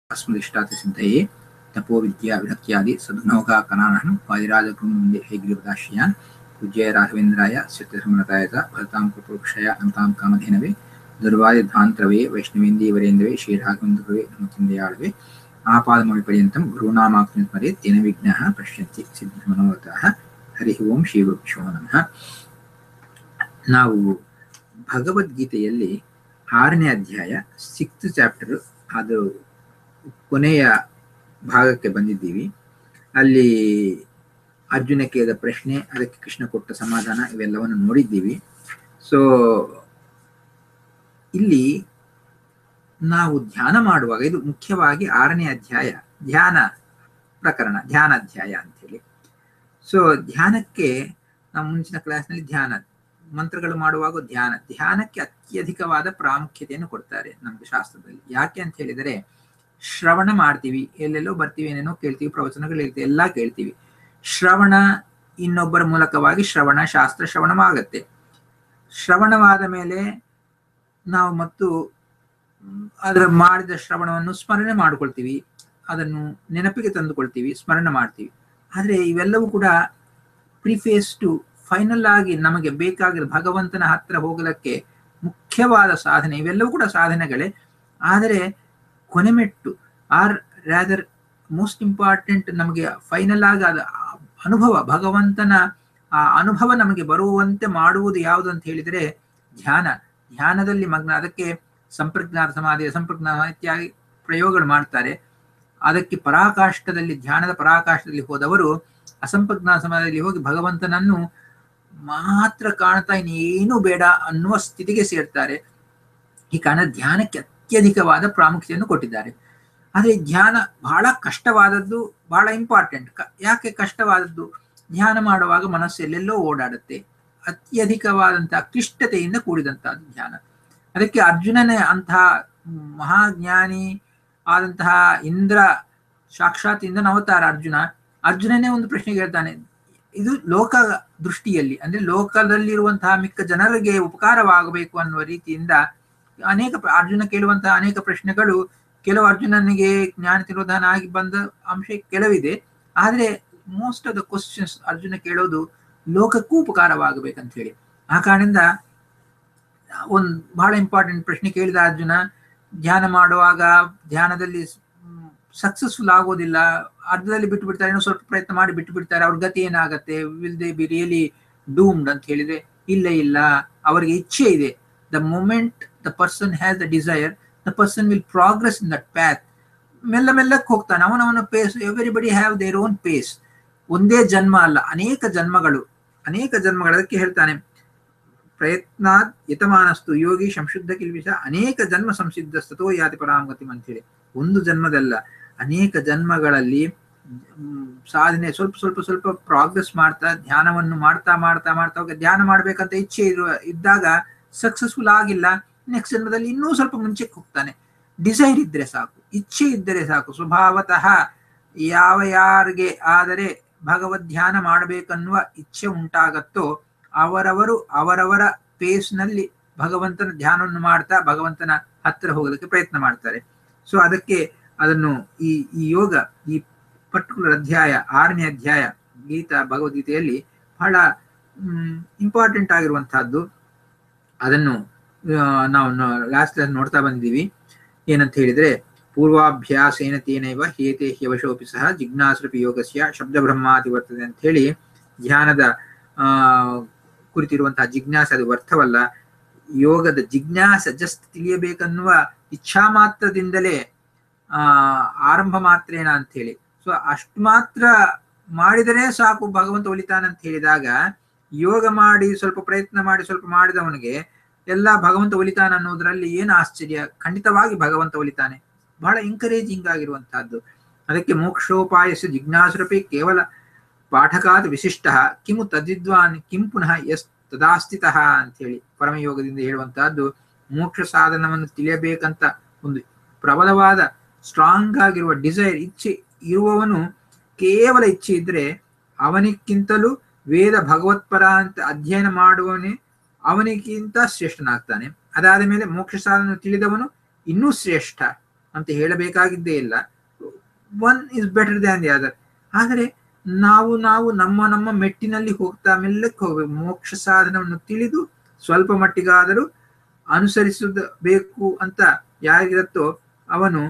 अस्मदिष्टातिसिद्धये तपो विद्या विरक्त्यादि सद्गुणौकाकरानहं वादिराजगुरुमुन्दे हेगिरिवदाश्रयान् पूज्याय राघवेन्द्राय सत्यधर्मरताय च भरतां कृपवृक्षय अन्तां कामधेनवे दुर्वादिध्वान्तरवे वैष्णवेन्दीवरेन्दवे श्रीराघवेन्द्रवे नमोचिन्दयाळवे आपादमौलिपर्यन्तं गुरूणामाप्तिं स्मरेत् तेन विघ्नाः पश्यन्ति सिद्धिमनोरथाः हरिः ओಂ ಶ್ರೀ ಗುರುಭ್ಯೋ ನಮಃ. ನಾವು ಭಗವದ್ಗೀತೆಯಲ್ಲಿ 6ನೇ ಅಧ್ಯಾಯ 6th ಚಾಪ್ಟರ್ ಅದು ಕೊನೆಯ ಭಾಗಕ್ಕೆ ಬಂದಿದ್ದೀವಿ. ಅಲ್ಲಿ ಅರ್ಜುನ ಕೇಳಿದ ಪ್ರಶ್ನೆ, ಅದಕ್ಕೆ ಕೃಷ್ಣ ಕೊಟ್ಟ ಸಮಾಧಾನ, ಇವೆಲ್ಲವನ್ನು ನೋಡಿದ್ದೀವಿ. ಸೊ ಇಲ್ಲಿ ನಾವು ಧ್ಯಾನ ಮಾಡುವಾಗ, ಇದು ಮುಖ್ಯವಾಗಿ 6ನೇ ಅಧ್ಯಾಯ ಧ್ಯಾನ ಪ್ರಕರಣ, ಧ್ಯಾನಾಧ್ಯಾಯ ಅಂತೇಳಿ. ಸೊ ಧ್ಯಾನಕ್ಕೆ ನಾವು ಮುಂಚಿನ ಕ್ಲಾಸ್ನಲ್ಲಿ ಧ್ಯಾನ ಮಂತ್ರಗಳು ಮಾಡುವಾಗ ಧ್ಯಾನಕ್ಕೆ ಅತ್ಯಧಿಕವಾದ ಪ್ರಾಮುಖ್ಯತೆಯನ್ನು ಕೊಡ್ತಾರೆ ನಮ್ಗೆ ಶಾಸ್ತ್ರದಲ್ಲಿ. ಯಾಕೆ ಅಂತ ಹೇಳಿದರೆ, ಶ್ರವಣ ಮಾಡ್ತೀವಿ, ಎಲ್ಲೆಲ್ಲೋ ಬರ್ತೀವಿ, ಏನೇನೋ ಕೇಳ್ತೀವಿ, ಪ್ರವಚನಗಳು ಹೇಳ್ತೀವಿ, ಎಲ್ಲ ಕೇಳ್ತೀವಿ. ಶ್ರವಣ ಇನ್ನೊಬ್ಬರ ಮೂಲಕವಾಗಿ ಶಾಸ್ತ್ರ ಶ್ರವಣವಾಗತ್ತೆ. ಶ್ರವಣವಾದ ಮೇಲೆ ನಾವು ಮತ್ತು ಅದರ ಮಾಡಿದ ಶ್ರವಣವನ್ನು ಸ್ಮರಣೆ ಮಾಡ್ಕೊಳ್ತೀವಿ, ಅದನ್ನು ನೆನಪಿಗೆ ತಂದುಕೊಳ್ತೀವಿ, ಸ್ಮರಣೆ ಮಾಡ್ತೀವಿ. ಆದರೆ ಇವೆಲ್ಲವೂ ಕೂಡ ಪ್ರಿಫೇಸ್ ಟು ಫೈನಲ್ ಆಗಿ ನಮಗೆ ಬೇಕಾಗಿರೋ ಭಗವಂತನ ಹತ್ರ ಹೋಗಲಿಕ್ಕೆ ಮುಖ್ಯವಾದ ಸಾಧನೆ. ಇವೆಲ್ಲವೂ ಕೂಡ ಸಾಧನೆಗಳೇ, ಆದರೆ ಕೊನೆಮೆಟ್ಟು ಆರ್ ರಾದರ್ ಮೋಸ್ಟ್ ಇಂಪಾರ್ಟೆಂಟ್. ನಮಗೆ ಫೈನಲ್ ಆಗಿ ಅದು ಅನುಭವ, ಭಗವಂತನ ಆ ಅನುಭವ ನಮಗೆ ಬರುವಂತೆ ಮಾಡುವುದು ಯಾವುದು ಅಂತ ಹೇಳಿದರೆ ಧ್ಯಾನದಲ್ಲಿ ಮಗ್ನ. ಅದಕ್ಕೆ ಸಂಪ್ರಜ್ಞಾತ ಸಮಾಧಿ, ಸಂಪ್ರಜ್ಞಾನ ಇತ್ಯಾದಿ ಪ್ರಯೋಗಗಳು ಮಾಡ್ತಾರೆ. ಅದಕ್ಕೆ ಪರಾಕಾಷ್ಠದಲ್ಲಿ, ಧ್ಯಾನದ ಪರಾಕಾಷ್ಠದಲ್ಲಿ ಹೋದವರು ಅಸಂಪ್ರಜ್ಞಾತ ಸಮಾಧಿಯಲ್ಲಿ ಹೋಗಿ ಭಗವಂತನನ್ನು ಮಾತ್ರ ಕಾಣ್ತಾ ಇನ್ನೇನು ಬೇಡ ಅನ್ನುವ ಸ್ಥಿತಿಗೆ ಸೇರ್ತಾರೆ. ಈ ಕಾರಣ ಧ್ಯಾನಕ್ಕೆ ಅತ್ಯಧಿಕವಾದ ಪ್ರಾಮುಖ್ಯತೆಯನ್ನು ಕೊಟ್ಟಿದ್ದಾರೆ. ಆದರೆ ಧ್ಯಾನ ಬಹಳ ಕಷ್ಟವಾದದ್ದು, ಬಹಳ ಇಂಪಾರ್ಟೆಂಟ್. ಯಾಕೆ ಕಷ್ಟವಾದದ್ದು? ಧ್ಯಾನ ಮಾಡುವಾಗ ಮನಸ್ಸು ಎಲ್ಲೆಲ್ಲೋ ಓಡಾಡುತ್ತೆ. ಅತ್ಯಧಿಕವಾದಂತಹ ಕ್ಲಿಷ್ಟತೆಯಿಂದ ಕೂಡಿದಂತಹದ್ದು ಧ್ಯಾನ. ಅದಕ್ಕೆ ಅರ್ಜುನನೇ ಅಂತಹ ಮಹಾಜ್ಞಾನಿ ಆದಂತಹ ಇಂದ್ರ, ಸಾಕ್ಷಾತ್ ಇಂದ್ರನ ಅವತಾರ ಅರ್ಜುನನೇ ಒಂದು ಪ್ರಶ್ನೆ ಕೇಳ್ತಾನೆ. ಇದು ಲೋಕ ದೃಷ್ಟಿಯಲ್ಲಿ, ಅಂದ್ರೆ ಲೋಕದಲ್ಲಿರುವಂತಹ ಮಿಕ್ಕ ಜನರಿಗೆ ಉಪಕಾರವಾಗಬೇಕು ಅನ್ನುವ ರೀತಿಯಿಂದ ಅರ್ಜುನ ಕೇಳುವಂತಹ ಅನೇಕ ಪ್ರಶ್ನೆಗಳು, ಕೆಲವು ಅರ್ಜುನನಿಗೆ ಜ್ಞಾನ ತಿರೋಧಾನ ಆಗಿ ಬಂದ ಅಂಶ ಕೆಲವಿದೆ. ಆದರೆ most of the questions Arjuna ಕೇಳೋದು ಲೋಕಕ್ಕೂ ಉಪಕಾರವಾಗಬೇಕಂತ ಹೇಳಿ. ಆ ಕಾರಣದಿಂದ ಒಂದು ಬಹಳ ಇಂಪಾರ್ಟೆಂಟ್ ಪ್ರಶ್ನೆ ಕೇಳಿದ ಅರ್ಜುನ. ಧ್ಯಾನ ಮಾಡುವಾಗ ಧ್ಯಾನದಲ್ಲಿ ಸಕ್ಸಸ್ಫುಲ್ ಆಗೋದಿಲ್ಲ, ಅರ್ಧದಲ್ಲಿ ಬಿಟ್ಟು ಬಿಡ್ತಾರೆ, ಇನ್ನೂ ಸ್ವಲ್ಪ ಪ್ರಯತ್ನ ಮಾಡಿ ಬಿಟ್ಟು ಬಿಡ್ತಾರೆ. ಅವ್ರ ಗತಿ ಏನಾಗತ್ತೆ? Will they be really doomed ಅಂತ ಹೇಳಿದ್ರೆ, ಇಲ್ಲ, ಅವರಿಗೆ ಇಚ್ಛೆ ಇದೆ. The moment the person has the desire, the person will progress in that path. ಮೆಲ್ಲಕ್ಕೆ ಹೋಗ್ತಾನೆ, ಅವನವನ pace. Everybody have their own pace. ಒಂದೇ ಜನ್ಮ ಅಲ್ಲ, ಅನೇಕ ಜನ್ಮಗಳು. ಅದಕ್ಕೆ ಹೇಳ್ತಾನೆ, ಪ್ರಯತ್ನಾತ್ ಯತಮಾನಸ್ತು ಯೋಗಿ ಸಂಶುದ್ಧ ಕಿಲ್ವಿಷ ಅನೇಕ ಜನ್ಮ ಸಂಸಿದ್ಧಸ್ತೋ ಯಾತಿ ಪರಾಮಗತಿ ಅಂತ ಹೇಳಿ. ಒಂದು ಜನ್ಮದಲ್ಲ, ಅನೇಕ ಜನ್ಮಗಳಲ್ಲಿ ಸಾಧನೆ ಸ್ವಲ್ಪ ಪ್ರಾಗ್ರೆಸ್ ಮಾಡ್ತಾ, ಧ್ಯಾನವನ್ನು ಮಾಡ್ತಾ ಧ್ಯಾನ ಮಾಡ್ಬೇಕಂತ ಇಚ್ಛೆ ಇದ್ದಾಗ ಸಕ್ಸಸ್ಫುಲ್ ಆಗಿಲ್ಲ, ನೆಕ್ಸ್ಟ್ ಜನ್ಮದಲ್ಲಿ ಇನ್ನೂ ಸ್ವಲ್ಪ ಮುಂಚೆಗೆ ಹೋಗ್ತಾನೆ. ಡಿಸೈರ್ ಇದ್ರೆ ಸಾಕು, ಇಚ್ಛೆ ಇದ್ದರೆ ಸಾಕು. ಸ್ವಭಾವತಃ ಯಾರಿಗೆ ಆದರೆ ಭಗವದ್ ಧ್ಯಾನ ಮಾಡಬೇಕನ್ನುವ ಇಚ್ಛೆ ಉಂಟಾಗತ್ತೋ ಅವರವರ ಪೇಸ್ನಲ್ಲಿ ಭಗವಂತನ ಧ್ಯಾನವನ್ನು ಮಾಡ್ತಾ ಭಗವಂತನ ಹತ್ತಿರ ಹೋಗೋದಕ್ಕೆ ಪ್ರಯತ್ನ ಮಾಡ್ತಾರೆ. ಸೊ ಅದಕ್ಕೆ ಅದನ್ನು ಈ ಯೋಗ, ಈ ಪರ್ಟಿಕ್ಯುಲರ್ ಅಧ್ಯಾಯ 6ನೇ ಅಧ್ಯಾಯ ಭಗವದ್ಗೀತೆಯಲ್ಲಿ ಬಹಳ ಇಂಪಾರ್ಟೆಂಟ್ ಆಗಿರುವಂತಹದ್ದು. ಅದನ್ನು ನಾವು ಲಾಸ್ಟ್ ನೋಡ್ತಾ ಬಂದಿದ್ದೀವಿ. ಏನಂತ ಹೇಳಿದ್ರೆ, ಪೂರ್ವಾಭ್ಯಾಸೇನ ತೇನೈವ ಹೇತೆ ಹ್ಯವಶೋಪಿ ಸಹ ಜಿಜ್ಞಾಸೃಪಿ ಯೋಗಸ್ಯ ಶಬ್ದ ಬ್ರಹ್ಮಾತಿ ವರ್ತದೆ ಅಂತ ಹೇಳಿ, ಧ್ಯಾನದ ಕುರಿತಿರುವಂತಹ ಜಿಜ್ಞಾಸೆ ಅದು ವ್ಯರ್ಥವಲ್ಲ. ಯೋಗದ ಜಿಜ್ಞಾಸ ಜಸ್ಟ್ ತಿಳಿಯಬೇಕನ್ನುವ ಇಚ್ಛಾ ಮಾತ್ರದಿಂದಲೇ ಆರಂಭ ಮಾತ್ರೇನ ಅಂತ ಹೇಳಿ. ಸೊ ಅಷ್ಟು ಮಾತ್ರ ಮಾಡಿದರೆ ಸಾಕು, ಭಗವಂತ ಒಲಿತಾನಂತ ಹೇಳಿದಾಗ, ಯೋಗ ಮಾಡಿ ಸ್ವಲ್ಪ ಪ್ರಯತ್ನ ಮಾಡಿ ಸ್ವಲ್ಪ ಮಾಡಿದವನಿಗೆ ಎಲ್ಲ ಭಗವಂತ ಒಲಿತಾನ ಅನ್ನೋದ್ರಲ್ಲಿ ಏನು ಆಶ್ಚರ್ಯ? ಖಂಡಿತವಾಗಿ ಭಗವಂತ ಒಲಿತಾನೆ. ಬಹಳ ಎಂಕರೇಜಿಂಗ್ ಆಗಿರುವಂತಹದ್ದು. ಅದಕ್ಕೆ ಮೋಕ್ಷೋಪಾಯಸ್ಯ ಜಿಜ್ಞಾಸುರಪಿ ಕೇವಲ ಪಾಠಕಾತ್ ವಿಶಿಷ್ಟ ಕಿಮು ತದ್ವಿದ್ವಾನ್ ಕಿಂ ಪುನಃ ಎಸ್ ತದಾಸ್ಥಿತಃ ಅಂತ ಹೇಳಿ ಪರಮಯೋಗದಿಂದ ಹೇಳುವಂತಹದ್ದು. ಮೋಕ್ಷ ಸಾಧನವನ್ನು ತಿಳಿಯಬೇಕಂತ ಒಂದು ಪ್ರಬಲವಾದ ಸ್ಟ್ರಾಂಗ್ ಆಗಿರುವ ಡಿಸೈರ್, ಇಚ್ಛೆ ಇರುವವನು, ಕೇವಲ ಇಚ್ಛೆ ಇದ್ರೆ ಅವನಿಗಿಂತಲೂ ವೇದ ಭಗವತ್ಪರ ಅಂತ ಅಧ್ಯಯನ ಮಾಡುವವನೇ ಅವನಿಗಿಂತ ಶ್ರೇಷ್ಠನಾಗ್ತಾನೆ. ಅದಾದ ಮೇಲೆ ಮೋಕ್ಷ ಸಾಧನ ತಿಳಿದವನು ಇನ್ನೂ ಶ್ರೇಷ್ಠ. ಅಂತ ಹೇಳಬೇಕಾಗಿದ್ದೇ ಇಲ್ಲ. One is better than the other. ಆದರೆ ನಾವು ನಮ್ಮ ಮೆಟ್ಟಿನಲ್ಲಿ ಹೋಗ್ತಾ ಮೆಲ್ಲಕ್ಕೆ ಹೋಗ್ಬೇಕು. ಮೋಕ್ಷ ಸಾಧನವನ್ನು ತಿಳಿದು ಸ್ವಲ್ಪ ಮಟ್ಟಿಗಾದರೂ ಅನುಸರಿಸಬೇಕು ಅಂತ ಯಾರಿಗಿರುತ್ತೋ ಅವನು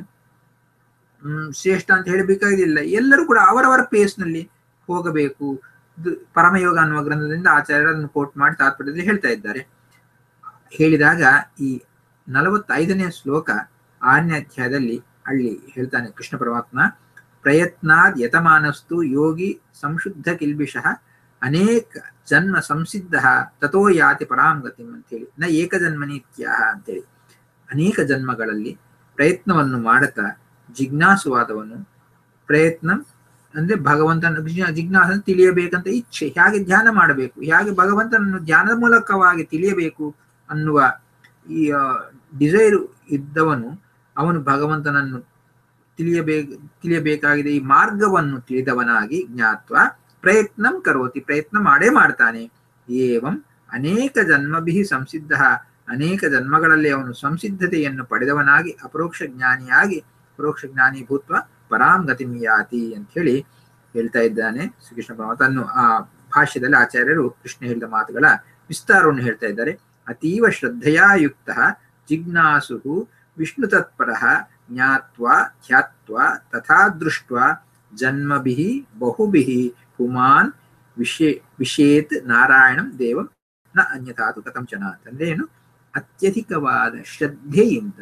ಶ್ರೇಷ್ಠ ಅಂತ ಹೇಳಬೇಕಾಗಿಲ್ಲ. ಎಲ್ಲರೂ ಕೂಡ ಅವರವರ ಪೇಸ್ನಲ್ಲಿ ಹೋಗಬೇಕು. ಪರಮಯೋಗ ಅನ್ನುವ ಗ್ರಂಥದಿಂದ ಆಚಾರ್ಯರನ್ನು ಕೋಟ್ ಮಾಡಿ ತಾತ್ಪರ್ಯದಲ್ಲಿ ಹೇಳ್ತಾ ಇದ್ದಾರೆ. ಹೇಳಿದಾಗ ಈ 45ನೇ ಶ್ಲೋಕ 6ನೇ ಅಧ್ಯಾಯದಲ್ಲಿ ಅಲ್ಲಿ ಹೇಳ್ತಾನೆ ಕೃಷ್ಣ ಪರಮಾತ್ಮ, ಪ್ರಯತ್ನಾದ್ ಯತಮಾನಸ್ತು ಯೋಗಿ ಸಂಶುದ್ಧ ಕಿಲ್ಬಿಷಃ ಅನೇಕ ಜನ್ಮ ಸಂಸಿದ್ಧ ತಥೋ ಯಾತಿ ಪರಾಂ ಗತಿಂ ಅಂತೇಳಿ, ನ ಏಕಜನ್ಮನೀತ್ಯಾಹ ಅಂತೇಳಿ. ಅನೇಕ ಜನ್ಮಗಳಲ್ಲಿ ಪ್ರಯತ್ನವನ್ನು ಮಾಡುತ್ತಾ ಜಿಜ್ಞಾಸುವಾದವನು, ಪ್ರಯತ್ನ ಅಂದ್ರೆ ಭಗವಂತನ ಜಿಜ್ಞಾಸನ ತಿಳಿಯಬೇಕಂತ ಇಚ್ಛೆ, ಹೇಗೆ ಧ್ಯಾನ ಮಾಡಬೇಕು, ಹೇಗೆ ಭಗವಂತನನ್ನು ಧ್ಯಾನದ ಮೂಲಕವಾಗಿ ತಿಳಿಯಬೇಕು ಅನ್ನುವ ಈ ಡಿಸೈರ್ ಇದ್ದವನು ಅವನು ಭಗವಂತನನ್ನು ತಿಳಿಯಬೇಕಾಗಿದೆ ಈ ಮಾರ್ಗವನ್ನು ತಿಳಿದವನಾಗಿ ಜ್ಞಾತ್ವ ಪ್ರಯತ್ನಂ ಕರೋತಿ, ಪ್ರಯತ್ನ ಮಾಡೇ ಮಾಡ್ತಾನೆ. ಏವಂ ಅನೇಕ ಜನ್ಮಭಿ ಸಂಸಿದ್ಧ, ಅನೇಕ ಜನ್ಮಗಳಲ್ಲಿ ಅವನು ಸಂಸಿದ್ಧತೆಯನ್ನು ಪಡೆದವನಾಗಿ ಅಪರೋಕ್ಷ ಜ್ಞಾನಿಯಾಗಿ ಪರೋಕ್ಷ ಜ್ಞಾನಿ ಭೂತ್ವ ಪರಾಂ ಗತಿಂ ಯಾತಿ ಅಂತ ಹೇಳಿ ಹೇಳ್ತಾ ಇದ್ದಾನೆ ಶ್ರೀಕೃಷ್ಣ ಪರಮಾತ್ಮ. ಆ ಭಾಷ್ಯದಲ್ಲಿ ಆಚಾರ್ಯರು ಕೃಷ್ಣ ಹೇಳಿದ ಮಾತುಗಳ ವಿಸ್ತಾರವನ್ನು ಹೇಳ್ತಾ ಇದ್ದಾರೆ. ಅತೀವ ಶ್ರದ್ಧೆಯ ಯುಕ್ತ ಜಿಜ್ಞಾಸು ವಿಷ್ಣು ತತ್ಪರ ಜ್ಞಾತ್ವಾ ಧ್ಯಾತ್ವಾ ತಥಾ ದೃಷ್ಟ್ವಾ ಜನ್ಮಭಿಃ ಬಹುಭಿಃ ಪುಮಾನ್ ವಿಷೇತ್ ನಾರಾಯಣಂ ದೇವಂ ನ ಅನ್ಯಥಾತು ಕಥಂಚನ ಅಂತಂದ್ರೆ ಏನು, ಅತ್ಯಧಿಕವಾದ ಶ್ರದ್ಧೆಯಿಂದ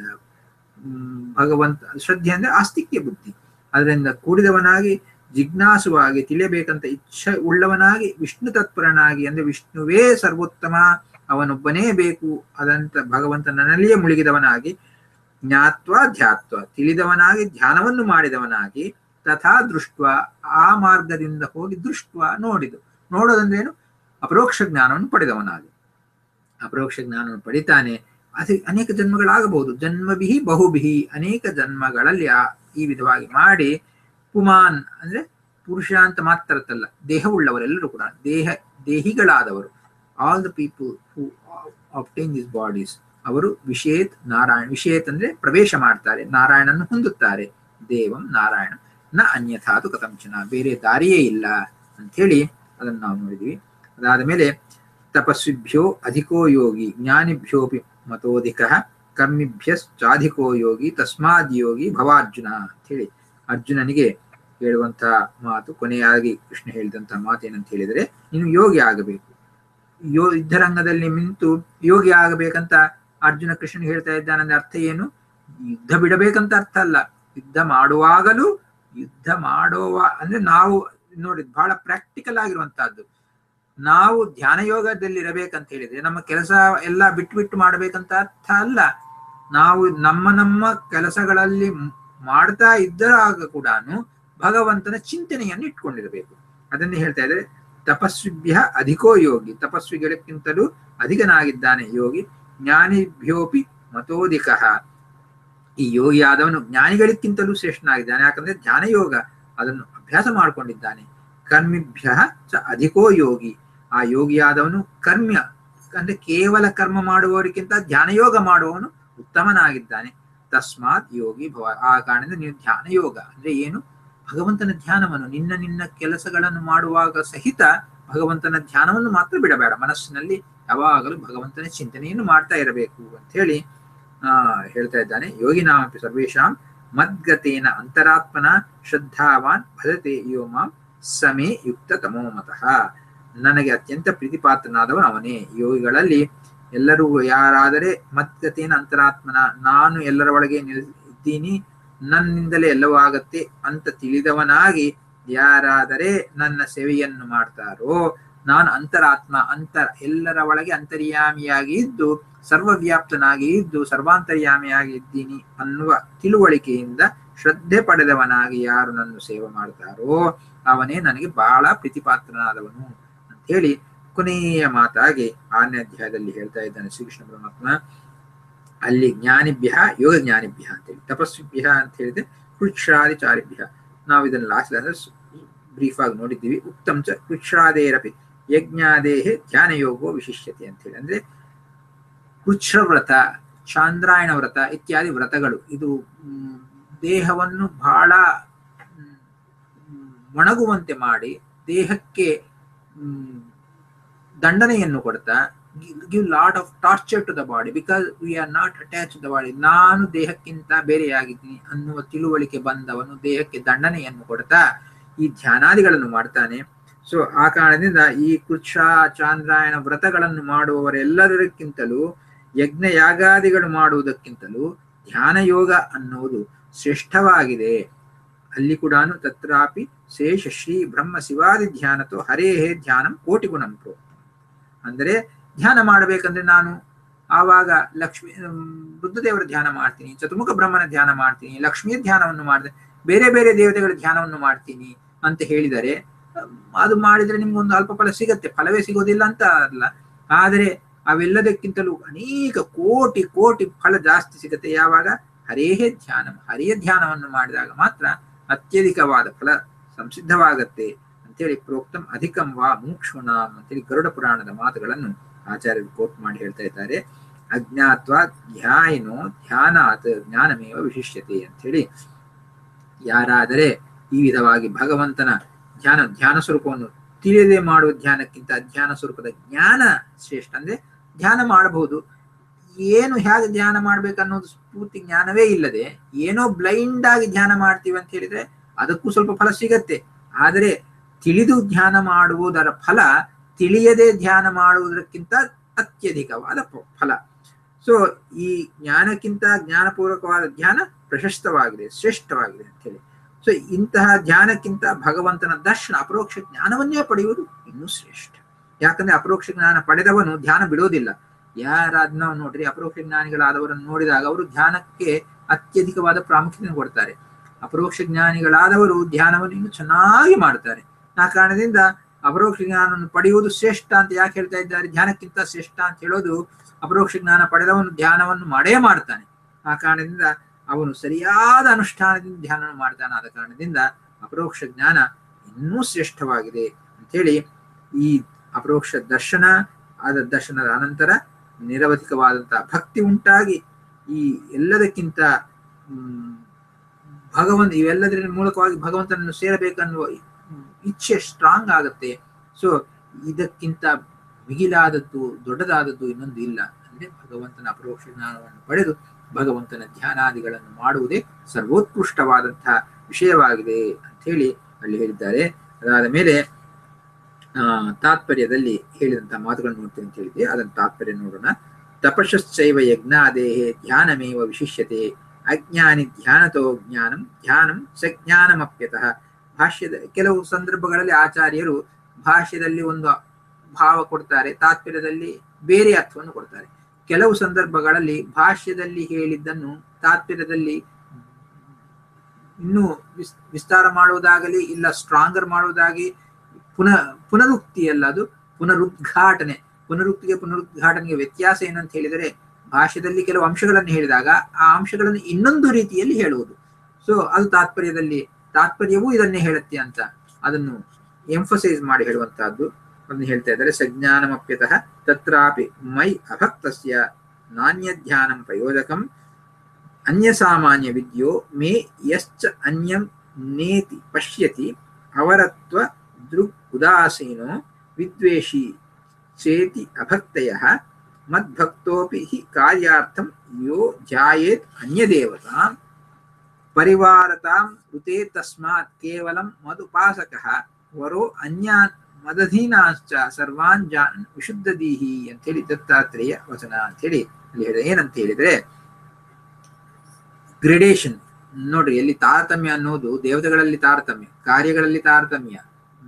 ಭಗವಂತ, ಶ್ರದ್ಧೆ ಅಂದ್ರೆ ಆಸ್ತಿಕ್ಯ ಬುದ್ಧಿ, ಅದರಿಂದ ಕೂಡಿದವನಾಗಿ ಜಿಜ್ಞಾಸುವಾಗಿ ತಿಳಿಯಬೇಕಂತ ಇಚ್ಛೆ ಉಳ್ಳವನಾಗಿ ವಿಷ್ಣು ತತ್ಪರನಾಗಿ, ಅಂದ್ರೆ ವಿಷ್ಣುವೇ ಸರ್ವೋತ್ತಮ, ಅವನೊಬ್ಬನೇ ಬೇಕು ಅದಂತ ಭಗವಂತನಲ್ಲಿಯೇ ಮುಳುಗಿದವನಾಗಿ, ಜ್ಞಾತ್ವ ಧ್ಯಾತ್ವ ತಿಳಿದವನಾಗಿ ಧ್ಯಾನವನ್ನು ಮಾಡಿದವನಾಗಿ, ತಥಾ ದೃಷ್ಟ ಆ ಮಾರ್ಗದಿಂದ ಹೋಗಿ ದೃಷ್ಟ ನೋಡೋದಂದ್ರೇನು, ಅಪರೋಕ್ಷ ಜ್ಞಾನವನ್ನು ಪಡೆದವನಾಗಿ, ಅಪರೋಕ್ಷ ಜ್ಞಾನವನ್ನು ಪಡಿತಾನೆ. ಅದು ಅನೇಕ ಜನ್ಮಗಳಾಗಬಹುದು, ಜನ್ಮಭಿ ಬಹುಭಿ ಅನೇಕ ಜನ್ಮಗಳಲ್ಲಿ ಈ ವಿಧವಾಗಿ ಮಾಡಿ, ಪುಮಾನ್ ಅಂದ್ರೆ ಪುರುಷ ಅಂತ ಮಾತ್ರತ್ತಲ್ಲ, ದೇಹವುಳ್ಳವರೆಲ್ಲರೂ ಕೂಡ ದೇಹಿಗಳಾದವರು, all the people who obtain this bodies, ಅವರು ವಿಷೇತ್ ನಾರಾಯಣ, ವಿಷೇತ್ ಅಂದ್ರೆ ಪ್ರವೇಶ ಮಾಡ್ತಾರೆ, ನಾರಾಯಣನ್ನು ಹೊಂದುತ್ತಾರೆ. ದೇವಂ ನಾರಾಯಣ ನ ಅನ್ಯಥಾತು ಕಥಂಚನ, ಬೇರೆ ದಾರಿಯೇ ಇಲ್ಲ ಅಂತ ಹೇಳಿ ಅದನ್ನು ನಾವು ನೋಡಿದ್ವಿ. ಅದಾದ ಮೇಲೆ ತಪಸ್ವಿಭ್ಯೋ ಅಧಿಕೋ ಯೋಗಿ ಜ್ಞಾನಿಭ್ಯೋಪಿ ಮತೋಧಿಕ ಕರ್ಮಿಭ್ಯಶ್ಚಾಧಿಕೋ ಯೋಗಿ ತಸ್ಮಾದ್ ಯೋಗಿ ಭವಾರ್ಜುನ ಅಂತ ಹೇಳಿ ಅರ್ಜುನನಿಗೆ ಹೇಳುವಂತಹ ಮಾತು. ಕೊನೆಯಾಗಿ ಕೃಷ್ಣ ಹೇಳಿದಂತಹ ಮಾತು ಏನಂತ ಹೇಳಿದರೆ, ನೀನು ಯೋಗಿ ಆಗಬೇಕು, ಯುದ್ಧರಂಗದಲ್ಲಿ ನಿಂತು ಯೋಗಿ ಆಗಬೇಕಂತ ಅರ್ಜುನ ಕೃಷ್ಣ ಹೇಳ್ತಾ ಇದ್ದಾನಂದ್ರೆ ಅರ್ಥ ಏನು, ಯುದ್ಧ ಬಿಡಬೇಕಂತ ಅರ್ಥ ಅಲ್ಲ, ಯುದ್ಧ ಮಾಡುವಾಗಲೂ ಯುದ್ಧ ಮಾಡುವ ಅಂದ್ರೆ ನಾವು ನೋಡಿ ಬಹಳ ಪ್ರಾಕ್ಟಿಕಲ್ ಆಗಿರುವಂತಹದ್ದು. ನಾವು ಧ್ಯಾನ ಯೋಗದಲ್ಲಿ ಇರಬೇಕಂತ ಹೇಳಿದ್ರೆ ನಮ್ಮ ಕೆಲಸ ಎಲ್ಲ ಬಿಟ್ಟು ಮಾಡ್ಬೇಕಂತ ಅರ್ಥ ಅಲ್ಲ. ನಾವು ನಮ್ಮ ಕೆಲಸಗಳಲ್ಲಿ ಮಾಡ್ತಾ ಇದ್ದರಾಗ ಕೂಡ ಭಗವಂತನ ಚಿಂತನೆಯನ್ನು ಇಟ್ಕೊಂಡಿರಬೇಕು. ಅದನ್ನೇ ಹೇಳ್ತಾ ಇದ್ದಾರೆ, ತಪಸ್ವಿಭ್ಯ ಅಧಿಕೋ ಯೋಗಿ, ತಪಸ್ವಿಗಳಿಗಿಂತಲೂ ಅಧಿಕನಾಗಿದ್ದಾನೆ ಯೋಗಿ. ಜ್ಞಾನಿಭ್ಯೋಪಿ ಮತೋಧಿಕ, ಈ ಯೋಗಿ ಆದವನು ಜ್ಞಾನಿಗಳಿಗಿಂತಲೂ ಶ್ರೇಷ್ಠನಾಗಿದ್ದಾನೆ, ಯಾಕಂದ್ರೆ ಧ್ಯಾನ ಯೋಗ ಅದನ್ನು ಅಭ್ಯಾಸ ಮಾಡಿಕೊಂಡಿದ್ದಾನೆ. ಕರ್ಮಿಭ್ಯ ಚ ಅಧಿಕೋ ಯೋಗಿ, ಆ ಯೋಗಿಯಾದವನು ಕರ್ಮ್ಯ ಅಂದ್ರೆ ಕೇವಲ ಕರ್ಮ ಮಾಡುವವರಿಗಿಂತ ಧ್ಯಾನ ಯೋಗ ಮಾಡುವವನು ಉತ್ತಮನಾಗಿದ್ದಾನೆ. ತಸ್ಮಾತ್ ಯೋಗಿ ಭವ, ಆ ಕಾರಣದಿಂದ ನೀವು ಧ್ಯಾನ ಯೋಗ ಅಂದ್ರೆ ಏನು, ಭಗವಂತನ ಧ್ಯಾನವನ್ನು ನಿನ್ನ ಕೆಲಸಗಳನ್ನು ಮಾಡುವಾಗ ಸಹಿತ ಭಗವಂತನ ಧ್ಯಾನವನ್ನು ಮಾತ್ರ ಬಿಡಬೇಡ, ಮನಸ್ಸಿನಲ್ಲಿ ಯಾವಾಗಲೂ ಭಗವಂತನ ಚಿಂತನೆಯನ್ನು ಮಾಡ್ತಾ ಇರಬೇಕು ಅಂತ ಹೇಳಿ ಹೇಳ್ತಾ ಇದ್ದಾನೆ. ಯೋಗಿನಾಮಪಿ ಸರ್ವೇಷಾಂ ಮದ್ಗತೇನ ಅಂತರಾತ್ಮನ ಶ್ರದ್ಧಾವಾನ್ ಭಜತೆ ಯೋ ಮಾಂ ಸಮೇ ಯುಕ್ತ ತಮೋಮತಃ, ನನಗೆ ಅತ್ಯಂತ ಪ್ರೀತಿಪಾತ್ರನಾದವನು ಅವನೇ. ಯೋಗಿಗಳಲ್ಲಿ ಎಲ್ಲರೂ ಯಾರಾದರೆ ಮದ್ಗತೇನ ಅಂತರಾತ್ಮನ, ನಾನು ಎಲ್ಲರ ಒಳಗೆ ಇದ್ದೀನಿ, ನನ್ನಿಂದಲೇ ಎಲ್ಲವೂ ಆಗತ್ತೆ ಅಂತ ತಿಳಿದವನಾಗಿ ಯಾರಾದರೆ ನನ್ನ ಸೇವೆಯನ್ನು ಮಾಡ್ತಾರೋ, ನಾನು ಅಂತರಾತ್ಮ, ಎಲ್ಲರ ಒಳಗೆ ಅಂತರ್ಯಾಮಿಯಾಗಿ ಇದ್ದು ಸರ್ವವ್ಯಾಪ್ತನಾಗಿ ಇದ್ದು ಸರ್ವಾಂತರ್ಯಾಮಿಯಾಗಿ ಇದ್ದೀನಿ ಅನ್ನುವ ತಿಳುವಳಿಕೆಯಿಂದ ಶ್ರದ್ಧೆ ಪಡೆದವನಾಗಿ ಯಾರು ನನ್ನ ಸೇವೆ ಮಾಡ್ತಾರೋ ಅವನೇ ನನಗೆ ಬಹಳ ಪ್ರೀತಿಪಾತ್ರನಾದವನು ಅಂತ ಹೇಳಿ ಕೊನೆಯ ಮಾತಾಗಿ 6ನೇ ಅಧ್ಯಾಯದಲ್ಲಿ ಹೇಳ್ತಾ ಇದ್ದಾನೆ ಶ್ರೀಕೃಷ್ಣ ಪರಮಾತ್ಮ. ಅಲ್ಲಿ ಜ್ಞಾನಿಭ್ಯ ಯೋಗ ಜ್ಞಾನಿಭ್ಯ ಅಂತೇಳಿ, ತಪಸ್ವಿಭ್ಯ ಅಂತ ಹೇಳಿದ್ರೆ ಕೃಚ್ಛ್ರಾದಿಚಾರಿಭ್ಯ. ನಾವು ಇದನ್ನು ಲಾಸ್ಟ್ ಬ್ರೀಫ್ ಆಗಿ ನೋಡಿದ್ದೀವಿ. ಉತ್ತಮ ಚ ಕೃಚ್ಛ್ರಾದೇರಪಿ ಯಜ್ಞಾದೇಹೆ ಧ್ಯಾನ ಯೋಗೋ ವಿಶಿಷ್ಯತೆ ಅಂತ ಹೇಳಿ, ಅಂದ್ರೆ ಕೃಚ್ಛ್ರವ್ರತ ಚಾಂದ್ರಾಯಣ ವ್ರತ ಇತ್ಯಾದಿ ವ್ರತಗಳು. ಇದು ದೇಹವನ್ನು ಬಹಳ ಒಣಗುವಂತೆ ಮಾಡಿ ದೇಹಕ್ಕೆ ದಂಡನೆಯನ್ನು ಕೊಡ್ತಾ, give lot of torture to the body because we are not attach to the body. ನಾನು ದೇಹಕ್ಕಿಂತ ಬೇರೆಯಾಗಿದ್ದೀನಿ ಅನ್ನುವ ತಿಳುವಳಿಕೆ ಬಂದವನು ದೇಹಕ್ಕೆ ದಂಡನೆಯನ್ನು ಕೊಡ್ತಾ ಈ ಧ್ಯಾನಾದಿಗಳನ್ನು ಮಾಡ್ತಾನೆ. ಸೊ ಆ ಕಾರಣದಿಂದ ಈ ಕೃಚ್ಛ ಚಾಂದ್ರಾಯಣ ವ್ರತಗಳನ್ನು ಮಾಡುವವರೆಲ್ಲದಕ್ಕಿಂತಲೂ ಯಜ್ಞ ಯಾಗಾದಿಗಳು ಮಾಡುವುದಕ್ಕಿಂತಲೂ ಧ್ಯಾನ ಯೋಗ ಅನ್ನುವುದು ಶ್ರೇಷ್ಠವಾಗಿದೆ. ಅಲ್ಲಿ ಕೂಡ ತತ್ರಾಪಿ ಶೇಷ ಶ್ರೀ ಬ್ರಹ್ಮ ಶಿವಾದಿ ಧ್ಯಾನತೋ ಹರೇಹೇ ಧ್ಯಾನಂ ಕೋಟಿ ಗುಣಂ ಪ್ರೋ. ಅಂದರೆ ಧ್ಯಾನ ಮಾಡಬೇಕಂದ್ರೆ ನಾನು ಆವಾಗ ಲಕ್ಷ್ಮೀ ರುದ್ರದೇವರ ಧ್ಯಾನ ಮಾಡ್ತೀನಿ, ಚತುರ್ಮುಖ ಬ್ರಹ್ಮನ ಧ್ಯಾನ ಮಾಡ್ತೀನಿ, ಲಕ್ಷ್ಮಿಯ ಧ್ಯಾನವನ್ನು ಮಾಡ್ತೀನಿ, ಬೇರೆ ಬೇರೆ ದೇವತೆಗಳ ಧ್ಯಾನವನ್ನು ಮಾಡ್ತೀನಿ ಅಂತ ಹೇಳಿದರೆ ಅದು ಮಾಡಿದ್ರೆ ನಿಮ್ಗೊಂದು ಅಲ್ಪ ಫಲ ಸಿಗತ್ತೆ, ಫಲವೇ ಸಿಗೋದಿಲ್ಲ ಅಂತ ಅಲ್ಲ. ಆದರೆ ಅವೆಲ್ಲದಕ್ಕಿಂತಲೂ ಅನೇಕ ಕೋಟಿ ಕೋಟಿ ಫಲ ಜಾಸ್ತಿ ಸಿಗತ್ತೆ ಯಾವಾಗ ಹರೇಹೇ ಧ್ಯಾನಂ, ಹರಿಯ ಧ್ಯಾನವನ್ನು ಮಾಡಿದಾಗ ಮಾತ್ರ ಅತ್ಯಧಿಕವಾದ ಫಲ ಸಂಸಿದ್ಧವಾಗತ್ತೆ ಅಂತೇಳಿ ಪ್ರೋಕ್ತಂ ಅಧಿಕಂ ವಾ ಮೂಕ್ಷುಣಾಂ ಅಂತೇಳಿ ಗರುಡ ಪುರಾಣದ ಮಾತುಗಳನ್ನು ಆಚಾರ್ಯರು ಕೋಟ್ ಮಾಡಿ ಹೇಳ್ತಾ ಇದ್ದಾರೆ. ಅಜ್ಞಾತ್ವಾ ಧ್ಯಾಯಿನೋ ಧ್ಯಾನಾತ್ ಜ್ಞಾನಮೇವ ವಿಶಿಷ್ಯತೆ ಅಂತೇಳಿ, ಯಾರಾದರೆ ಈ ವಿಧವಾಗಿ ಭಗವಂತನ ಧ್ಯಾನ ಸ್ವರೂಪವನ್ನು ತಿಳಿಯದೆ ಮಾಡುವ ಧ್ಯಾನಕ್ಕಿಂತ ಧ್ಯಾನ ಸ್ವರೂಪದ ಜ್ಞಾನ ಶ್ರೇಷ್ಠ. ಅಂದ್ರೆ ಧ್ಯಾನ ಮಾಡಬಹುದು, ಏನು ಹೇಗೆ ಧ್ಯಾನ ಮಾಡ್ಬೇಕನ್ನೋದು ಪೂರ್ತಿ ಜ್ಞಾನವೇ ಇಲ್ಲದೆ ಏನೋ ಬ್ಲೈಂಡ್ ಆಗಿ ಧ್ಯಾನ ಮಾಡ್ತೀವಿ ಅಂತ ಹೇಳಿದ್ರೆ ಅದಕ್ಕೂ ಸ್ವಲ್ಪ ಫಲ ಸಿಗತ್ತೆ. ಆದರೆ ತಿಳಿದು ಧ್ಯಾನ ಮಾಡುವುದರ ಫಲ ತಿಳಿಯದೆ ಧ್ಯಾನ ಮಾಡುವುದಕ್ಕಿಂತ ಅತ್ಯಧಿಕವಾದ ಫಲ. ಸೊ ಈ ಜ್ಞಾನಕ್ಕಿಂತ ಜ್ಞಾನಪೂರ್ವಕವಾದ ಧ್ಯಾನ ಪ್ರಶಸ್ತವಾಗಿದೆ, ಶ್ರೇಷ್ಠವಾಗಿದೆ ಅಂತ ಹೇಳಿ. ಸೊ ಇಂತಹ ಧ್ಯಾನಕ್ಕಿಂತ ಭಗವಂತನ ದರ್ಶನ ಅಪರೋಕ್ಷ ಜ್ಞಾನವನ್ನೇ ಪಡೆಯುವುದು ಇನ್ನೂ ಶ್ರೇಷ್ಠ. ಯಾಕಂದ್ರೆ ಅಪರೋಕ್ಷ ಜ್ಞಾನ ಪಡೆದವನು ಧ್ಯಾನ ಬಿಡೋದಿಲ್ಲ. ಯಾರಾದ್ನ ನೋಡ್ರಿ, ಅಪರೋಕ್ಷ ಜ್ಞಾನಿಗಳಾದವರನ್ನು ನೋಡಿದಾಗ ಅವರು ಧ್ಯಾನಕ್ಕೆ ಅತ್ಯಧಿಕವಾದ ಪ್ರಾಮುಖ್ಯತೆ ಕೊಡ್ತಾರೆ. ಅಪರೋಕ್ಷ ಜ್ಞಾನಿಗಳಾದವರು ಧ್ಯಾನವನ್ನು ಇನ್ನೂ ಚೆನ್ನಾಗಿ ಮಾಡ್ತಾರೆ. ಆ ಕಾರಣದಿಂದ ಅಪರೋಕ್ಷ ಜ್ಞಾನವನ್ನು ಪಡೆಯುವುದು ಶ್ರೇಷ್ಠ ಅಂತ ಯಾಕೆ ಹೇಳ್ತಾ ಇದ್ದಾರೆ? ಧ್ಯಾನಕ್ಕಿಂತ ಶ್ರೇಷ್ಠ ಅಂತ ಹೇಳೋದು ಅಪರೋಕ್ಷ ಜ್ಞಾನ ಪಡೆದವನು ಧ್ಯಾನವನ್ನು ಮಾಡೇ ಮಾಡ್ತಾನೆ. ಆ ಕಾರಣದಿಂದ ಅವನು ಸರಿಯಾದ ಅನುಷ್ಠಾನದಿಂದ ಧ್ಯಾನ ಮಾಡ್ತಾನೆ. ಆದ ಕಾರಣದಿಂದ ಅಪರೋಕ್ಷ ಜ್ಞಾನ ಇನ್ನೂ ಶ್ರೇಷ್ಠವಾಗಿದೆ ಅಂಥೇಳಿ ಈ ಅಪರೋಕ್ಷ ದರ್ಶನ ಆದ ದರ್ಶನದ ಅನಂತರ ನಿರವಧಿಕವಾದಂತಹ ಭಕ್ತಿ ಉಂಟಾಗಿ ಈ ಎಲ್ಲದಕ್ಕಿಂತ ಇವೆಲ್ಲದರ ಮೂಲಕವಾಗಿ ಭಗವಂತನನ್ನು ಸೇರಬೇಕನ್ನುವ ಇಚ್ಛೆ ಸ್ಟ್ರಾಂಗ್ ಆಗುತ್ತೆ. ಸೊ ಇದಕ್ಕಿಂತ ಮಿಗಿಲಾದದ್ದು ದೊಡ್ಡದಾದದ್ದು ಇನ್ನೊಂದು ಇಲ್ಲ. ಅಂದ್ರೆ ಭಗವಂತನ ಅಪರೋಕ್ಷ ಜ್ಞಾನವನ್ನು ಪಡೆದು ಭಗವಂತನ ಧ್ಯಾನಾದಿಗಳನ್ನು ಮಾಡುವುದೇ ಸರ್ವೋತ್ಕೃಷ್ಟವಾದಂತಹ ವಿಷಯವಾಗಿದೆ ಅಂತ ಹೇಳಿ ಅಲ್ಲಿ ಹೇಳಿದ್ದಾರೆ. ಅದಾದ ಮೇಲೆ ತಾತ್ಪರ್ಯದಲ್ಲಿ ಹೇಳಿದಂತಹ ಮಾತುಗಳನ್ನು ನೋಡ್ತೇನೆ ಅಂತ ಹೇಳಿದೆ. ಅದನ್ನು ತಾತ್ಪರ್ಯ ನೋಡೋಣ. ತಪಶ್ಚೈವ ಯಜ್ಞಾದೇಹೇ ಧ್ಯಾನಮೇವ ವಿಶಿಷ್ಯತೆ ಅಜ್ಞಾನಿ ಧ್ಯಾನತೋ ಜ್ಞಾನಂ ಧ್ಯಾನಂ ಸಜ್ಞಾನಮಪ್ಯತಃ. ಭಾಷ್ಯದ ಕೆಲವು ಸಂದರ್ಭಗಳಲ್ಲಿ ಆಚಾರ್ಯರು ಭಾಷ್ಯದಲ್ಲಿ ಒಂದು ಭಾವ ಕೊಡ್ತಾರೆ, ತಾತ್ಪರ್ಯದಲ್ಲಿ ಬೇರೆ ಅರ್ಥವನ್ನು ಕೊಡ್ತಾರೆ. ಕೆಲವು ಸಂದರ್ಭಗಳಲ್ಲಿ ಭಾಷ್ಯದಲ್ಲಿ ಹೇಳಿದ್ದನ್ನು ತಾತ್ಪರ್ಯದಲ್ಲಿ ಇನ್ನೂ ವಿಸ್ತಾರ ಮಾಡುವುದಾಗಲಿ ಇಲ್ಲ ಸ್ಟ್ರಾಂಗರ್ ಮಾಡುವುದಾಗಿ ಪುನರುಕ್ತಿಯಲ್ಲ, ಅದು ಪುನರುದ್ಘಾಟನೆ. ಪುನರುದ್ಘಾಟನೆಗೆ ವ್ಯತ್ಯಾಸ ಏನಂತ ಹೇಳಿದರೆ, ಭಾಷ್ಯದಲ್ಲಿ ಕೆಲವು ಅಂಶಗಳನ್ನು ಹೇಳಿದಾಗ ಆ ಅಂಶಗಳನ್ನು ಇನ್ನೊಂದು ರೀತಿಯಲ್ಲಿ ಹೇಳುವುದು. ಸೊ ಅದು ತಾತ್ಪರ್ಯವೂ ಇದನ್ನೇ ಹೇಳುತ್ತೆ ಅಂತ ಅದನ್ನು ಎಂಫಸೈಸ್ ಮಾಡಿ ಹೇಳುವಂತಹದ್ದು ಅದನ್ನು ಹೇಳ್ತಾ ಇದ್ದಾರೆ. ಸಜ್ಞಾನಮಪ್ಯತಃ ತತ್ರಾಪಿ ಮೈ ಅಭಕ್ತಸ್ಯ ನಾಣ್ಯ ಧ್ಯಾನಂ ಪ್ರಯೋಜಕಂ ಅನ್ಯ ಸಾಮಾನ್ಯ ವಿದ್ಯೋ ಮೇ ಯಶ್ಚ ಅನ್ಯಂ ನೇತಿ ಪಶ್ಯತಿ ಅವರತ್ವ ದೃಕ್ ಉದಾಸೀನೋ ವಿದ್ವೇಷಿ ಚೇತಿ ಅಭಕ್ತಯಃ ಮದ್ಭಕ್ತೋಪಿ ಹಿ ಕಾರ್ಯಾರ್ಥಂ ಯೋ ಧ್ಯಾಯೇತ್ ಅನ್ಯದೇವತಾಂ ಪರಿವಾರತಾಂ ಋತೆ ತಸ್ಮಾತ್ ಕೇವಲಂ ಮದುಪಾಸಕಃ ವರೋ ಅನ್ಯಾನ್ ಮದಧೀನಾಶ್ಚ ಸರ್ವಾನ್ ಜಾನ್ ವಿಶುದ್ಧದೀಹಿ ಅಂತ ಹೇಳಿ ದತ್ತಾತ್ರೇಯ ವಚನ ಅಂತ ಹೇಳಿ ಅಲ್ಲಿ ಹೇಳಿದ. ಏನಂತ ಹೇಳಿದ್ರೆ ಗ್ರೇಡೇಷನ್ ನೋಡ್ರಿ, ಎಲ್ಲಿ ತಾರತಮ್ಯ ಅನ್ನೋದು ದೇವತೆಗಳಲ್ಲಿ ತಾರತಮ್ಯ, ಕಾರ್ಯಗಳಲ್ಲಿ ತಾರತಮ್ಯ,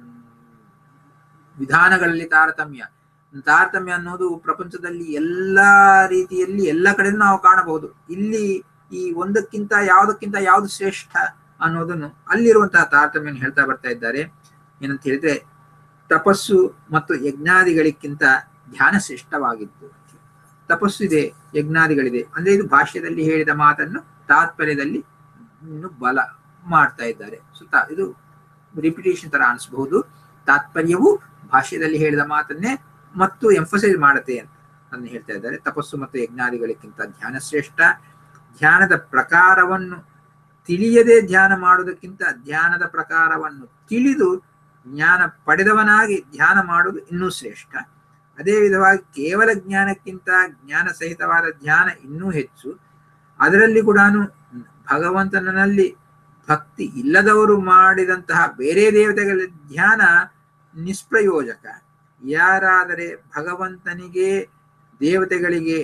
ವಿಧಾನಗಳಲ್ಲಿ ತಾರತಮ್ಯ ಅನ್ನೋದು ಪ್ರಪಂಚದಲ್ಲಿ ಎಲ್ಲಾ ರೀತಿಯಲ್ಲಿ ಎಲ್ಲ ಕಡೆನೂ ನಾವು ಕಾಣಬಹುದು. ಇಲ್ಲಿ ಈ ಒಂದಕ್ಕಿಂತ ಯಾವುದು ಶ್ರೇಷ್ಠ ಅನ್ನೋದನ್ನು ಅಲ್ಲಿರುವಂತಹ ತಾರತಮ್ಯವನ್ನು ಹೇಳ್ತಾ ಬರ್ತಾ ಇದ್ದಾರೆ. ಏನಂತ ಹೇಳಿದ್ರೆ ತಪಸ್ಸು ಮತ್ತು ಯಜ್ಞಾದಿಗಳಿಗಿಂತ ಧ್ಯಾನ ಶ್ರೇಷ್ಠವಾಗಿದ್ದು. ತಪಸ್ಸು ಇದೆ, ಯಜ್ಞಾದಿಗಳಿದೆ ಅಂದ್ರೆ ಇದು ಭಾಷ್ಯದಲ್ಲಿ ಹೇಳಿದ ಮಾತನ್ನು ತಾತ್ಪರ್ಯದಲ್ಲಿ ಇನ್ನು ಬಲ ಮಾಡ್ತಾ ಇದ್ದಾರೆ. ಇದು ರಿಪಿಟೇಷನ್ ತರ ಅನಿಸಬಹುದು. ತಾತ್ಪರ್ಯವು ಭಾಷ್ಯದಲ್ಲಿ ಹೇಳಿದ ಮಾತನ್ನೇ ಮತ್ತು ಎಂಫಸೈಸ್ ಮಾಡುತ್ತೆ ಅಂತ. ಅದನ್ನು ಹೇಳ್ತಾ ಇದ್ದಾರೆ. ತಪಸ್ಸು ಮತ್ತು ಯಜ್ಞಾದಿಗಳಿಗಿಂತ ಧ್ಯಾನ ಶ್ರೇಷ್ಠ. ಧ್ಯಾನದ ಪ್ರಕಾರವನ್ನು ತಿಳಿಯದೆ ಧ್ಯಾನ ಮಾಡುವುದಕ್ಕಿಂತ ಧ್ಯಾನದ ಪ್ರಕಾರವನ್ನು ತಿಳಿದು ಜ್ಞಾನ ಪಡೆದವನಾಗಿ ಧ್ಯಾನ ಮಾಡುವುದು ಇನ್ನೂ ಶ್ರೇಷ್ಠ. ಅದೇ ವಿಧವಾಗಿ ಕೇವಲ ಜ್ಞಾನಕ್ಕಿಂತ ಜ್ಞಾನ ಸಹಿತವಾದ ಧ್ಯಾನ ಇನ್ನೂ ಹೆಚ್ಚು. ಅದರಲ್ಲಿ ಕೂಡ ಭಗವಂತನಲ್ಲಿ ಭಕ್ತಿ ಇಲ್ಲದವರು ಮಾಡಿದಂತಹ ಬೇರೆ ದೇವತೆಗಳ ಧ್ಯಾನ ನಿಷ್ಪ್ರಯೋಜಕ. ಯಾರಾದರೆ ಭಗವಂತನಿಗೆ ದೇವತೆಗಳಿಗೆ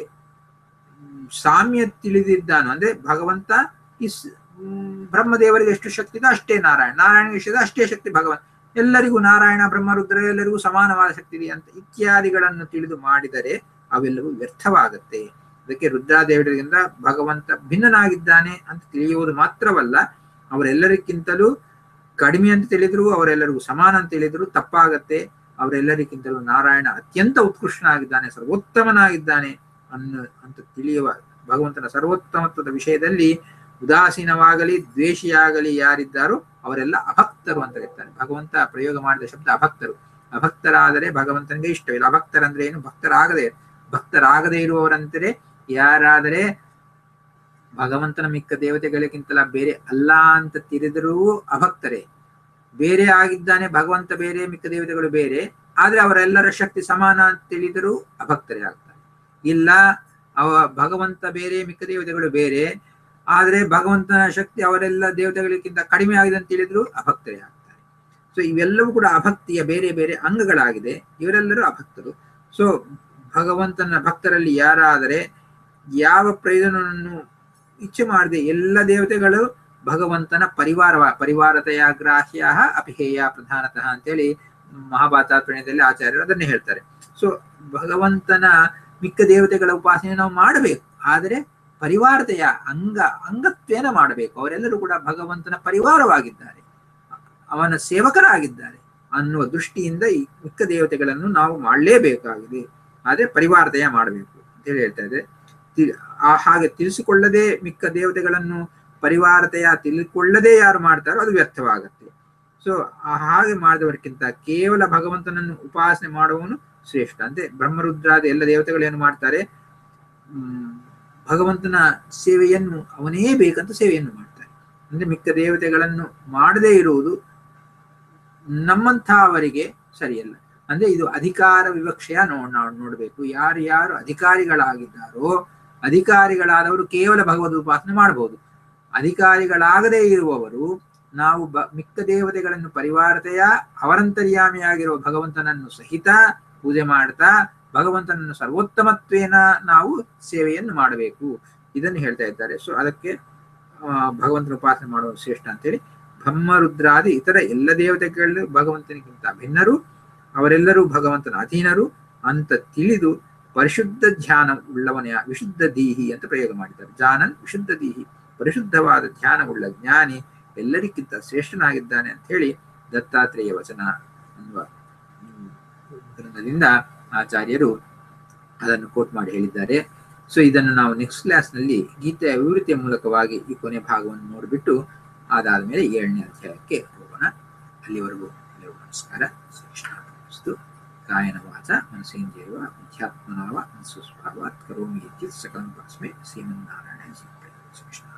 ಸಾಮ್ಯ ತಿಳಿದಿದ್ದಾನೋ, ಅಂದ್ರೆ ಭಗವಂತ ಬ್ರಹ್ಮದೇವರಿಗೆ ಎಷ್ಟು ಶಕ್ತಿ ಇದೆ ಅಷ್ಟೇ ನಾರಾಯಣ, ನಾರಾಯಣಗೆ ಎಷ್ಟಿದೆ ಅಷ್ಟೇ ಶಕ್ತಿ ಭಗವಂತ, ಎಲ್ಲರಿಗೂ ನಾರಾಯಣ ಬ್ರಹ್ಮರುದ್ರ ಎಲ್ಲರಿಗೂ ಸಮಾನವಾದ ಶಕ್ತಿ ಇದೆ ಅಂತ ಇತ್ಯಾದಿಗಳನ್ನು ತಿಳಿದು ಮಾಡಿದರೆ ಅವೆಲ್ಲವೂ ವ್ಯರ್ಥವಾಗುತ್ತೆ. ಅದಕ್ಕೆ ರುದ್ರಾದೇವರಿಗಿಂತ ಭಗವಂತ ಭಿನ್ನನಾಗಿದ್ದಾನೆ ಅಂತ ತಿಳಿಯುವುದು ಮಾತ್ರವಲ್ಲ, ಅವರೆಲ್ಲರಿಗಿಂತಲೂ ಕಡಿಮೆ ಅಂತ ತಿಳಿದ್ರು, ಅವರೆಲ್ಲರಿಗೂ ಸಮಾನ ಅಂತ ತಿಳಿದ್ರು ತಪ್ಪಾಗತ್ತೆ. ಅವರೆಲ್ಲರಿಗಿಂತಲೂ ನಾರಾಯಣ ಅತ್ಯಂತ ಉತ್ಕೃಷ್ಟನಾಗಿದ್ದಾನೆ, ಸರ್ವೋತ್ತಮನಾಗಿದ್ದಾನೆ ಅಂತ ತಿಳಿಯುವ ಭಗವಂತನ ಸರ್ವೋತ್ತಮತ್ವದ ವಿಷಯದಲ್ಲಿ ಉದಾಸೀನವಾಗಲಿ ದ್ವೇಷಿಯಾಗಲಿ ಯಾರಿದ್ದಾರೋ ಅವರೆಲ್ಲ ಅಭಕ್ತರು ಅಂತ ಹೇಳ್ತಾರೆ. ಭಗವಂತ ಪ್ರಯೋಗ ಮಾಡಿದ ಶಬ್ದ ಅಭಕ್ತರು. ಅಭಕ್ತರಾದರೆ ಭಗವಂತನಿಗೆ ಇಷ್ಟವಿಲ್ಲ. ಅಭಕ್ತರಂದ್ರೆ ಏನು? ಭಕ್ತರಾಗದೇ ಇರುವವರಂದರೆ ಯಾರಾದರೆ ಭಗವಂತನ ಮಿಕ್ಕ ದೇವತೆಗಳಿಗಿಂತಲ ಬೇರೆ ಅಲ್ಲ ಅಂತ ತಿಳಿದರೂ ಅಭಕ್ತರೇ. ಬೇರೆ ಆಗಿದ್ದಾನೆ ಭಗವಂತ ಬೇರೆ, ಮಿಕ್ಕ ದೇವತೆಗಳು ಬೇರೆ, ಆದ್ರೆ ಅವರೆಲ್ಲರ ಶಕ್ತಿ ಸಮಾನ ಅಂತ ತಿಳಿದರೂ ಅಭಕ್ತರೇ ಆಗ್ತಾರೆ. ಇಲ್ಲ ಭಗವಂತ ಬೇರೆ, ಮಿಕ್ಕ ದೇವತೆಗಳು ಬೇರೆ, ಆದ್ರೆ ಭಗವಂತನ ಶಕ್ತಿ ಅವರೆಲ್ಲ ದೇವತೆಗಳಿಗಿಂತ ಕಡಿಮೆ ಆಗಿದೆ ಅಂತ ತಿಳಿದ್ರು ಅಭಕ್ತರೇ ಆಗ್ತಾರೆ. ಸೊ ಇವೆಲ್ಲವೂ ಕೂಡ ಅಭಕ್ತಿಯ ಬೇರೆ ಬೇರೆ ಅಂಗಗಳಾಗಿದೆ. ಇವರೆಲ್ಲರೂ ಅಭಕ್ತರು. ಸೊ ಭಗವಂತನ ಭಕ್ತರಲ್ಲಿ ಯಾರಾದರೆ ಯಾವ ಪ್ರಯೋಜನವನ್ನು ಇಚ್ಛೆ ಮಾಡದೆ ಎಲ್ಲ ದೇವತೆಗಳು ಭಗವಂತನ ಪರಿವಾರತೆಯ ಗ್ರಾಹ್ಯ ಅಪಿಹೇಯ ಪ್ರಧಾನತಃ ಅಂತೇಳಿ ಮಹಾಭಾರತಾತ್ಪರ್ಯದಲ್ಲಿ ಆಚಾರ್ಯರು ಅದನ್ನೇ ಹೇಳ್ತಾರೆ. ಸೊ ಭಗವಂತನ ಮಿಕ್ಕ ದೇವತೆಗಳ ಉಪಾಸನೆ ನಾವು ಮಾಡಬೇಕು, ಆದರೆ ಪರಿವಾರತೆಯ ಅಂಗತ್ವೇನ ಮಾಡಬೇಕು. ಅವರೆಲ್ಲರೂ ಕೂಡ ಭಗವಂತನ ಪರಿವಾರವಾಗಿದ್ದಾರೆ, ಅವನ ಸೇವಕರಾಗಿದ್ದಾರೆ ಅನ್ನುವ ದೃಷ್ಟಿಯಿಂದ ಈ ಮಿಕ್ಕ ದೇವತೆಗಳನ್ನು ನಾವು ಮಾಡಲೇಬೇಕಾಗಿದೆ. ಆದರೆ ಪರಿವಾರತೆಯ ಮಾಡಬೇಕು ಅಂತೇಳಿ ಹೇಳ್ತಾ ಇದೆ. ಹಾಗೆ ತಿಳಿಸಿಕೊಳ್ಳದೆ ಮಿಕ್ಕ ದೇವತೆಗಳನ್ನು ಪರಿವಾರತೆಯ ತಿಳಿದುಕೊಳ್ಳದೆ ಯಾರು ಮಾಡ್ತಾರೋ ಅದು ವ್ಯರ್ಥವಾಗತ್ತೆ. ಸೊ ಹಾಗೆ ಮಾಡಿದವರಿಗಿಂತ ಕೇವಲ ಭಗವಂತನನ್ನು ಉಪಾಸನೆ ಮಾಡುವವನು ಶ್ರೇಷ್ಠ. ಅಂದ್ರೆ ಬ್ರಹ್ಮರುದ್ರಾದ ಎಲ್ಲ ದೇವತೆಗಳು ಏನು ಮಾಡ್ತಾರೆ? ಭಗವಂತನ ಸೇವೆಯನ್ನು ಅವನೇ ಬೇಕಂತ ಸೇವೆಯನ್ನು ಮಾಡ್ತಾರೆ. ಅಂದ್ರೆ ಮಿಕ್ಕ ದೇವತೆಗಳನ್ನು ಮಾಡದೇ ಇರುವುದು ನಮ್ಮಂಥವರಿಗೆ ಸರಿಯಲ್ಲ. ಅಂದ್ರೆ ಇದು ಅಧಿಕಾರ ವಿವಕ್ಷೆಯ ನಾವು ನೋಡ್ಬೇಕು. ಯಾರು ಅಧಿಕಾರಿಗಳಾಗಿದ್ದಾರೋ ಅಧಿಕಾರಿಗಳಾದವರು ಕೇವಲ ಭಗವದ್ ಉಪಾಸನೆ ಮಾಡಬಹುದು. ಅಧಿಕಾರಿಗಳಾಗದೇ ಇರುವವರು ನಾವು ಮಿಕ್ಕ ದೇವತೆಗಳನ್ನು ಪರಿವಾರತೆಯ ಅವರಂತರ್ಯಾಮಿಯಾಗಿರುವ ಭಗವಂತನನ್ನು ಸಹಿತ ಪೂಜೆ ಮಾಡ್ತಾ ಭಗವಂತನನ್ನು ಸರ್ವೋತ್ತಮತ್ವೇನ ನಾವು ಸೇವೆಯನ್ನು ಮಾಡಬೇಕು. ಇದನ್ನು ಹೇಳ್ತಾ ಇದ್ದಾರೆ. ಸೊ ಅದಕ್ಕೆ ಭಗವಂತನ ಉಪಾಸನೆ ಮಾಡುವ ಶ್ರೇಷ್ಠ ಅಂತೇಳಿ ಬ್ರಹ್ಮರುದ್ರಾದಿ ಇತರ ಎಲ್ಲ ದೇವತೆಗಳು ಭಗವಂತನಿಗಿಂತ ಭಿನ್ನರು, ಅವರೆಲ್ಲರೂ ಭಗವಂತನ ಅಧೀನರು ಅಂತ ತಿಳಿದು ಪರಿಶುದ್ಧ ಧ್ಯಾನ ಉಳ್ಳವನ ವಿಶುದ್ಧ ದೀಹಿ ಅಂತ ಪ್ರಯೋಗ ಮಾಡಿದ್ದಾರೆ. ಜಾನನ್ ವಿಶುದ್ಧ ದೀಹಿ, ಪರಿಶುದ್ಧವಾದ ಧ್ಯಾನವುಳ್ಳ ಜ್ಞಾನಿ ಎಲ್ಲರಿಗಿಂತ ಶ್ರೇಷ್ಠನಾಗಿದ್ದಾನೆ ಅಂತ ಹೇಳಿ ದತ್ತಾತ್ರೇಯ ವಚನ ಅನ್ನುವ ಗ್ರಂಥದಿಂದ ಆಚಾರ್ಯರು ಅದನ್ನು ಕೋಟ್ ಮಾಡಿ ಹೇಳಿದ್ದಾರೆ. ಸೊ ಇದನ್ನು ನಾವು ನೆಕ್ಸ್ಟ್ ಕ್ಲಾಸ್ನಲ್ಲಿ ಗೀತೆಯ ವಿವೃತಿಯ ಮೂಲಕವಾಗಿ ಈ ಕೊನೆ ಭಾಗವನ್ನು ನೋಡಿಬಿಟ್ಟು ಅದಾದ ಮೇಲೆ 7ನೇ ಅಧ್ಯಾಯಕ್ಕೆ ಹೋಗೋಣ. ಅಲ್ಲಿವರೆಗೂ ನಮಸ್ಕಾರ. ಶ್ರೀಕೃಷ್ಣಾರ್ಪಣಮಸ್ತು. ಕಾಯನ ವಾಚ ಮನಸೇಂದ್ರಿಯವ ಅಧ್ಯಾತ್ಮನಾವ ಮನಸ್ಸು ಸ್ವಭಾವಾತ್ ಕರೋಮಿ ಇತ್ಯುತ್ ಸಕಲಂ ಪರಸ್ಮೈ ಶ್ರೀಮನ್ನಾರಾಯಣ.